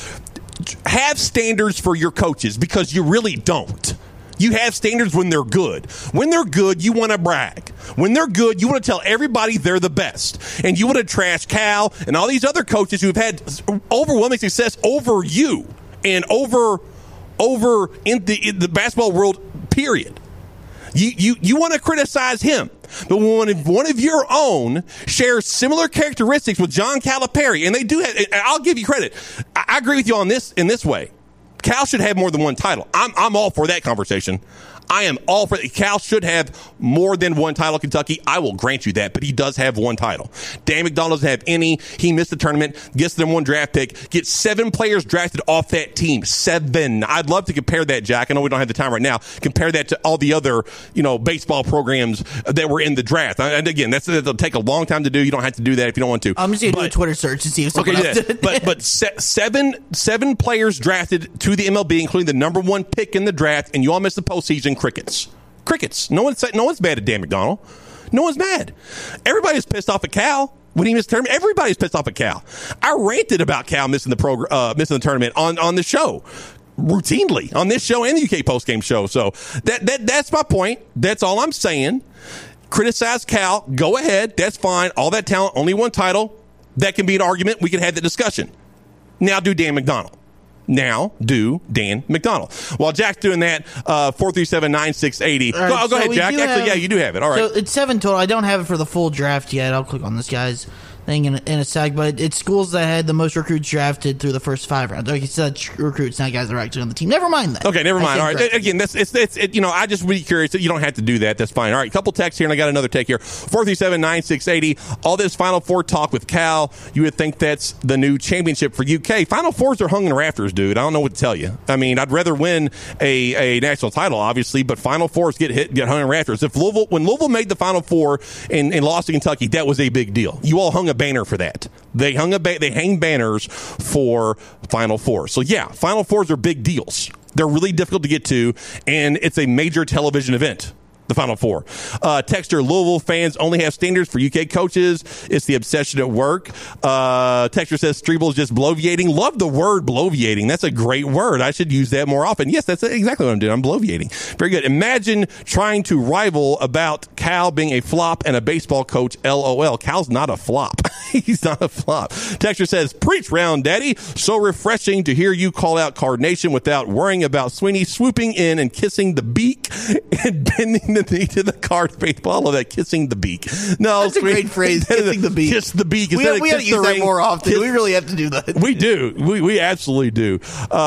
have standards for your coaches because you really don't. You have standards when they're good. When they're good, you want to brag. When they're good, you want to tell everybody they're the best. And you want to trash Cal and all these other coaches who've had overwhelming success over you and over over in the, in the basketball world, period. You, you, you want to criticize him. But when one of your own shares similar characteristics with John Calipari, and they do have, I'll give you credit. I agree with you on this in this way. Cal should have more than one title. I'm I'm all for that conversation. I am all for it. Cal should have more than one title, Kentucky. I will grant you that, but he does have one title. Dan McDonnell doesn't have any. He missed the tournament, gets the number one draft pick, gets seven players drafted off that team. Seven. I'd love to compare that, Jack. I know we don't have the time right now. Compare that to all the other, you know, baseball programs that were in the draft. And again, that's it'll take a long time to do. You don't have to do that if you don't want to. I'm just going to do a Twitter search and see if someone okay, else yeah. did it. But but se- seven seven players drafted to the M L B, including the number one pick in the draft, and you all missed the postseason. Crickets. Crickets. No one's no one's mad at Dan McDonnell. No one's mad. Everybody's pissed off at Cal when he missed the tournament. Everybody's pissed off at Cal. I ranted about Cal missing the pro, uh, missing the tournament on, on the show routinely on this show and the U K postgame show. So that that that's my point. That's all I'm saying. Criticize Cal. Go ahead. That's fine. All that talent. Only one title. That can be an argument. We can have the discussion. Now do Dan McDonnell. Now do Dan McDonnell. While Jack's doing that, uh, four three seven, nine six eight zero. Right, go, go so ahead, Jack. Actually, have, yeah, you do have it. All right. So it's seven total. I don't have it for the full draft yet. I'll click on this guy's thing in, in a sec, but it's schools that had the most recruits drafted through the first five rounds. Like you said, recruits, not guys that are actually on the team. Never mind that. Okay, never mind. All right. Correct. Again, that's it's, it's it, you know, I just really curious. You don't have to do that. That's fine. All right, couple texts here, and I got another take here. four three seven, nine six eight zero. All this Final Four talk with Cal, you would think that's the new championship for U K. Final Fours are hung in rafters, dude. I don't know what to tell you. I mean, I'd rather win a, a national title, obviously, but Final Fours get hit, get hung in rafters. If Louisville, when Louisville made the Final Four and, and lost to Kentucky, that was a big deal. You all hung a banner for that. They hung a ba- they hang banners for Final Four. So yeah, Final Fours are big deals. They're really difficult to get to, and it's a major television event. The Final Four. Uh, Texter, Louisville fans only have standards for U K coaches. It's the obsession at work. Uh, Texter says Strebel's just bloviating. Love the word bloviating. That's a great word. I should use that more often. Yes, that's exactly what I'm doing. I'm bloviating. Very good. Imagine trying to rival about Cal being a flop and a baseball coach. L O L. Cal's not a flop. He's not a flop. Texter says, preach round, daddy. So refreshing to hear you call out Card Nation without worrying about Sweeney swooping in and kissing the beak and bending the knee to the card baseball of that kissing the beak. No, that's Sweeney, a great phrase. Kissing the beak. Kiss the beak. We, we got to use that ring. more often. Kiss, we really have to do that. We do. We we absolutely do.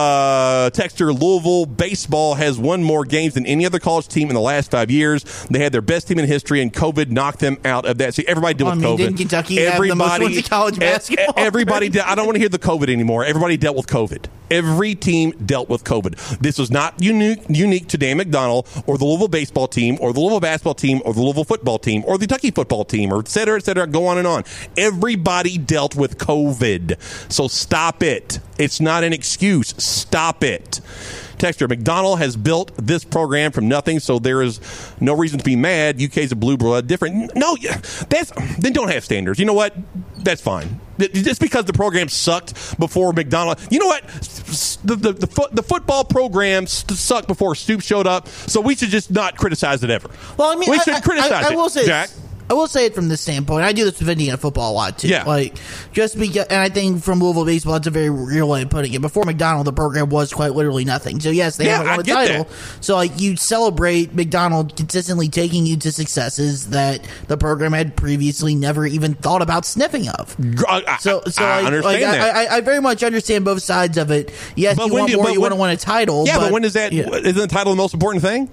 Uh, Texter, Louisville baseball has won more games than any other college team in the last five years. They had their best team in history, and COVID knocked them out of that. See, everybody dealt I with mean, COVID. Didn't Kentucky everybody, have the most wins in college basketball? Everybody. De- I don't want to hear the COVID anymore. Everybody dealt with COVID. Every team dealt with COVID. This was not unique unique to Dan McDonnell or the Louisville baseball team or the Louisville basketball team or the Louisville football team or the Kentucky football team or et cetera, et cetera. Go on and on. Everybody dealt with COVID. So stop it. It's not an excuse. Stop it. Texter, McDonnell has built this program from nothing, so there is no reason to be mad. U K's a blue blood different. No, that's then don't have standards. You know what? That's fine. just because the program sucked before McDonald. You know what? The the the, foot, the football program sucked before Stoops showed up, so we should just not criticize it ever. Well, I mean, we I, should I, criticize I, I will it, say Jack. This. I will say it from this standpoint. I do this with Indiana football a lot too. Yeah. Like just because, and I think from Louisville baseball, that's a very real way of putting it. Before McDonald, the program was quite literally nothing. So yes, they Yeah, haven't won I a get title. that. So like you celebrate McDonald consistently taking you to successes that the program had previously never even thought about sniffing of. I, I, So, so I like, understand like, that. I, I, I very much understand both sides of it. Yes, But you when want do- more. but You want to when- win a title. Yeah, but, but when is that? yeah. Isn't the title the most important thing?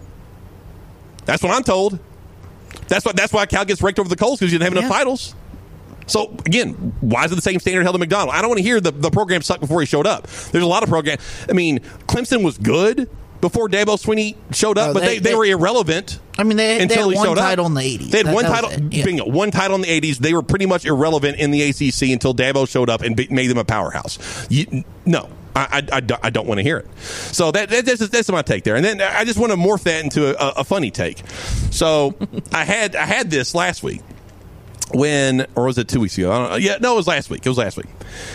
That's what I'm told. That's why. That's why Cal gets raked over the coals because you didn't have enough Yeah. titles. So again, why is it the same standard held at McDonald? I don't want to hear the, the program sucked before he showed up. There's a lot of program. I mean, Clemson was good before Dabo Swinney showed up, Oh, but they- they, they, they- were irrelevant. I mean, they, they until had he one showed up. title in the eighties. They had That- one that was title, it, yeah. bingo, one title in the eighties. They were pretty much irrelevant in the A C C until Dabo showed up and be, made them a powerhouse. You, no. I, I, I, don't- I don't want to hear it. So that, that that's, that's my take there. And then I just want to morph that into a, a funny take. So I had I had this last week when, or was it two weeks ago? I don't know. Yeah, no, it was last week. It was last week.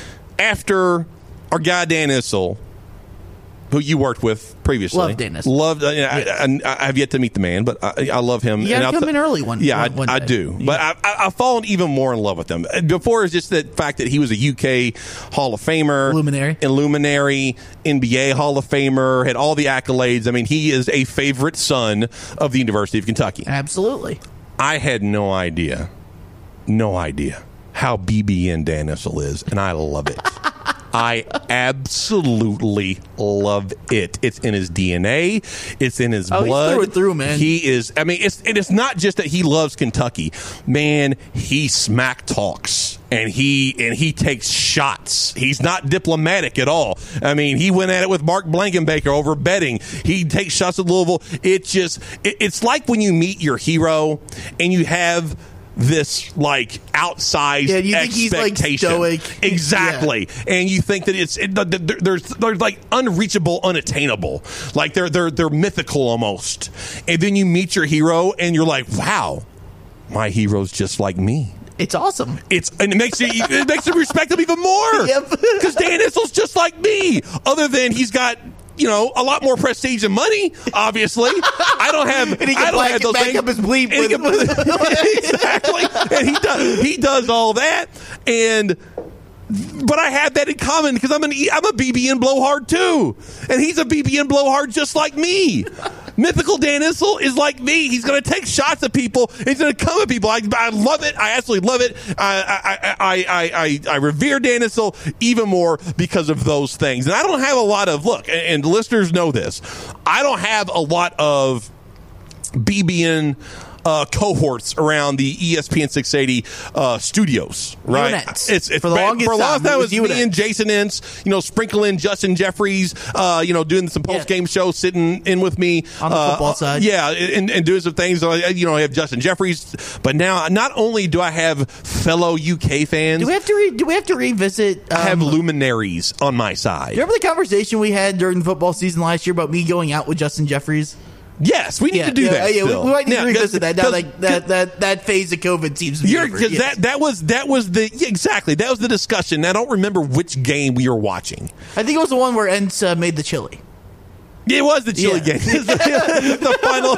After our guy Dan Issel, who you worked with previously, Love Dan Issel. loved. Uh, yeah, I, I, I have yet to meet the man, but I, I love him. You gotta And come I'll- in early one- Yeah, one- one I, I day. do. But I, I, I've fallen even more in love with him. Before, it's just the fact that he was a U K Hall of Famer, Luminary, and luminary, N B A Hall of Famer, had all the accolades. I mean, he is a favorite son of the University of Kentucky. Absolutely. I had no idea, no idea how B B N Dan Issel is, and I love it. I absolutely love it. It's in his D N A. It's in his Oh, he's blood. through and through, man. He is. I mean, it's it is not just that he loves Kentucky. Man, he smack talks and he and he takes shots. He's not diplomatic at all. I mean, he went at it with Mark Blankenbaker over betting. He takes shots at Louisville. It just it, it's like when you meet your hero and you have this like outsized Yeah, you think he's, like, expectation. stoic. Exactly. And you think that it's it, there- there's there's like unreachable, unattainable, like they're they're they're mythical almost. And then you meet your hero, and you're like, wow, my hero's just like me. It's awesome. It's and it makes you it makes you respect him even more. Yep. Because Dan Issel's just like me. Other than he's got, you know, a lot more prestige and money, obviously. I don't have. And he can I don't back have it those back things. up his bleep And he with- can- exactly. And he does. He does all that. And but I have that in common because I'm an E- I'm a B B N blowhard too, and he's a B B N blowhard just like me. Mythical Dan Issel is like me. He's going to take shots at people. He's going to come at people. I, I love it. I absolutely love it. I I, I, I, I I revere Dan Issel even more because of those things. And I don't have a lot of look, and, and listeners know this. I don't have a lot of B B N uh, cohorts around the E S P N six eighty uh, studios, right? Units. It's, it's For the longest for a long time, time it it was was me units. and Jason Ince, you know, sprinkle in Justin Jeffries, uh, you know, doing some post game show, sitting in with me On the uh, football side. yeah, and, and doing some things. Uh, You know, I have Justin Jeffries, but now not only do I have fellow U K fans, Do we have to re- do we have to revisit? Um, I have luminaries on my side. you remember the conversation we had during the football season last year about me going out with Justin Jeffries? Yes, we need Yeah, to do yeah, that. yeah, we, still. we might need Yeah, to revisit that. Now, 'cause- like that, that that phase of COVID seems to be You're over. because Yes. that that was that was the yeah, exactly that was the discussion. I don't remember which game we were watching. I think it was the one where Entz uh, made the chili. It was the chili Yeah. game. the final.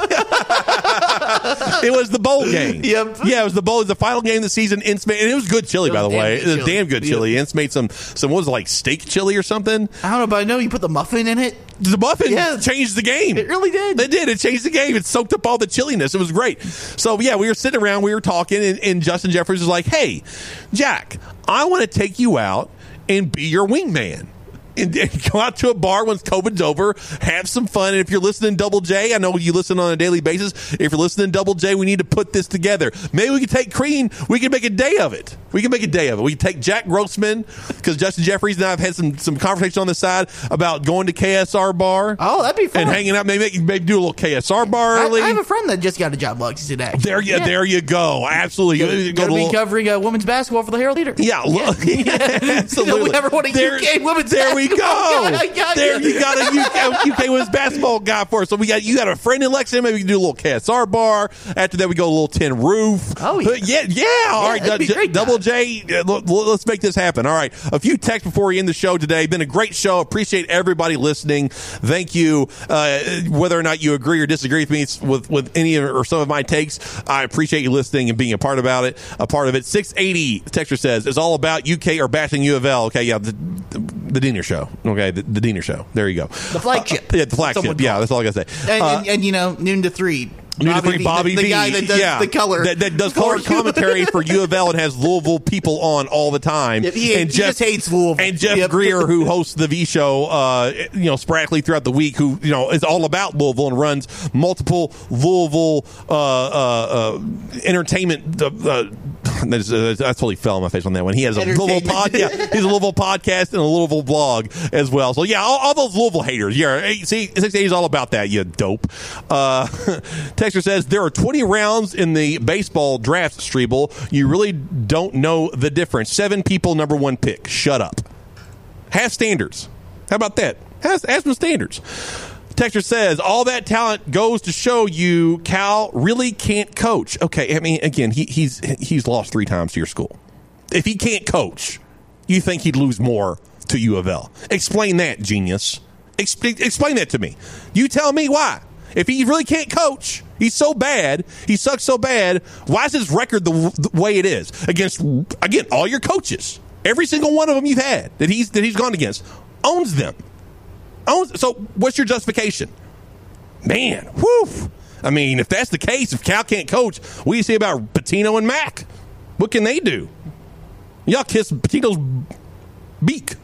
It was the bowl game. Yep. Yeah, it was the bowl. It was the final game of the season. Ince made, and it was good chili, It by was the damn way. good It was chili. damn good chili. Ince made some some what was it, like steak chili or something. I don't know, but I know you put the muffin in it. The muffin Yeah. changed the game. It really did. It did. It changed the game. It soaked up all the chilliness. It was great. So, yeah, we were sitting around. We were talking, and, and Justin Jeffries was like, hey, Jack, I want to take you out and be your wingman. And, and go out to a bar once COVID's over, have some fun. And if you're listening Double J, I know you listen on a daily basis. If you're listening Double J, we need to put this together. Maybe we can take Crean. We can make a day of it. We can make a day of it. We can take Jack Grossman, because Justin Jeffries and I have had some, some conversation on the side about going to K S R Bar. Oh, that'd be fun. And hanging out. Maybe, maybe do a little K S R bar I, early. I have a friend that just got a job lucky today. there you, there you go. Absolutely. Going Go to to be little- covering uh, women's basketball for the Herald Leader. Yeah, look, You know, absolutely. we never won a There- U K women's there we we go. Oh, God, there God. you got a U K, U K women's basketball guy for us. So we got you got a friend in Lexington. Maybe we can do a little K S R bar. After that, we go a little tin roof. Oh yeah, yeah, yeah. All right, that'd be J- great, Double J. uh, l- l- Let's make this happen. All right, a few texts before we end the show today. Been a great show. Appreciate everybody listening. Thank you. Uh, whether or not you agree or disagree with me with with any or some of my takes, I appreciate you listening and being a part about it. A part of it. six eighty. The texter says it's all about U K or bashing U of L. Okay, yeah, the, the, the Diener show. Okay, the, the Diener show. There you go. The flagship. Uh, yeah, the flagship. Yeah, that's all I gotta say. And, Uh, and, and you know, noon to three. Noon to three, V, Bobby the, V, the guy that does yeah, the color, that, that does color commentary for U of L and has Louisville people on all the time. Yep, he, and he Jeff, just hates Louisville. And Jeff Yep. Greer, who hosts the V Show, uh, you know, sporadically throughout the week, who you know is all about Louisville and runs multiple Louisville uh, uh, uh, entertainment. Uh, uh, that's, uh, I totally fell on my face on that one. He has a Louisville pod, yeah, he's a Louisville podcast and a Louisville blog as well. So yeah, all, all those Louisville haters. Yeah, hey, see, six eighty is all about that. You dope. Uh, Texter says there are twenty rounds in the baseball draft, Strebel. You really don't know the difference. Seven people, number one pick. Shut up. Have standards. How about that? Have, have some standards. Texter says all that talent goes to show you Cal really can't coach. Okay, I mean, again, he, he's he's lost three times to your school. If he can't coach, you think he'd lose more to U of L? Explain that, genius. Exp- explain that to me. You tell me why. If he really can't coach, he's so bad, he sucks so bad, why is his record the, the way it is against, again, all your coaches? Every single one of them you've had that he's that he's gone against owns them. Owns. So what's your justification? Man, whew. I mean, if that's the case, if Cal can't coach, what do you say about Patino and Mack? What can they do? Y'all kiss Patino's beak.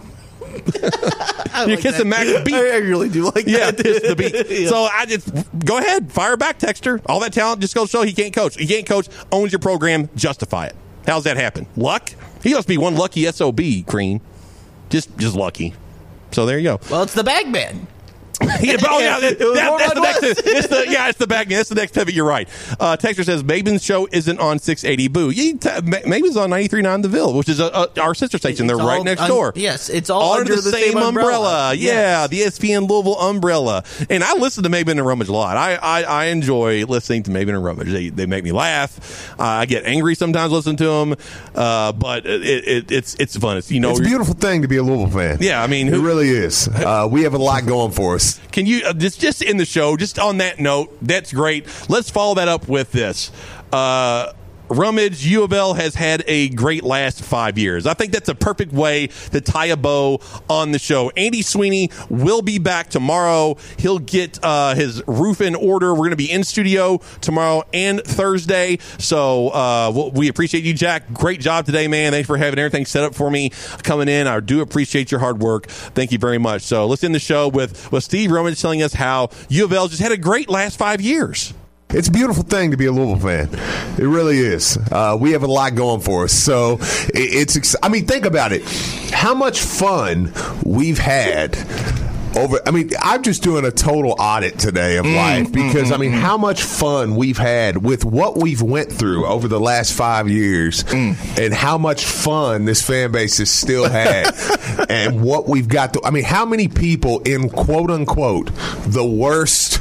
You're like kissing that. Mac's beak. I really do like yeah, that. kiss the beak. Yeah. So I just go ahead, fire back, Texter. All that talent just goes to show he can't coach. He can't coach. Owns your program. Justify it. How's that happen? Luck? He must be one lucky S O B, Crean. Just, just lucky. So there you go. Well, it's the bag man. Yeah, oh, yeah, that, It was that, more that's the Rod next. West. It's the yeah, it's the back. That's the next pivot. You're right. Uh, Texter says Maben's show isn't on six eighty Boo. Yeah, t- Maben's on ninety-three point nine The Ville, which is a, a, our sister station. They're It's right all next un- door. yes, it's all under, under the, the same, same umbrella. umbrella. Yeah, Yes. the E S P N Louisville umbrella. And I listen to Maben and Rummage a lot. I I, I enjoy listening to Maben and Rummage. They they make me laugh. Uh, I get angry sometimes listening to them, uh, but it, it, it's it's fun. It's you know it's a beautiful thing to be a Louisville fan. Yeah, I mean, it who, really is. Uh, we have a lot going for us. Can you uh, just just in the show, just on that note, that's great. Let's follow that up with this. Uh, Rummage, U of L has had a great last five years. I think that's a perfect way to tie a bow on the show. Andy Sweeney will be back tomorrow. He'll get uh, his roof in order. We're going to be in studio tomorrow and Thursday. So uh, we appreciate you, Jack. Great job today, man. Thanks for having everything set up for me coming in. I do appreciate your hard work. Thank you very much. So let's end the show with, with Steve Rummage telling us how U of L just had a great last five years. It's a beautiful thing to be a Louisville fan. It really is. Uh, we have a lot going for us. So it, it's, I mean, think about it. How much fun we've had over, I mean, I'm just doing a total audit today of mm, life because, mm, I mean, mm. how much fun we've had with what we've went through over the last five years mm. and how much fun this fan base has still had and what we've got to, I mean, how many people in quote unquote the worst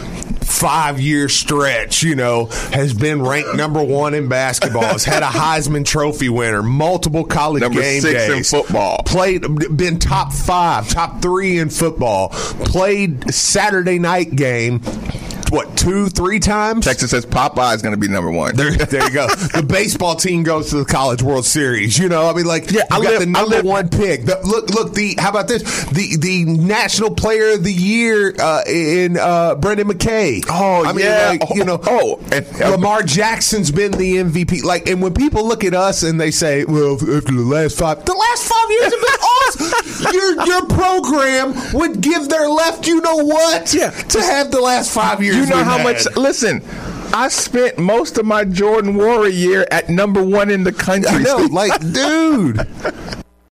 five-year stretch, you know, has been ranked number one in basketball, has had a Heisman Trophy winner, multiple college number game six days, in football, played, been top five, top three in football, played Saturday night game. What, two, three times? Texas says Popeye is going to be number one. There, there you go. The baseball team goes to the College World Series. You know, I mean, like, yeah, you I got live, the number live, one pick. The, look, look. The how about this? The the National Player of the Year uh, in uh, Brendan McKay. Oh, I mean, yeah. like, you know, oh, and, uh, Lamar Jackson's been the M V P. Like, and when people look at us and they say, "Well, after the last five, the last five years have been awesome," your your program would give their left. You know what? Yeah. To have the last five years. You know how had. much. Listen, I spent most of my Jordan Warrior year at number one in the country. I know, like, dude.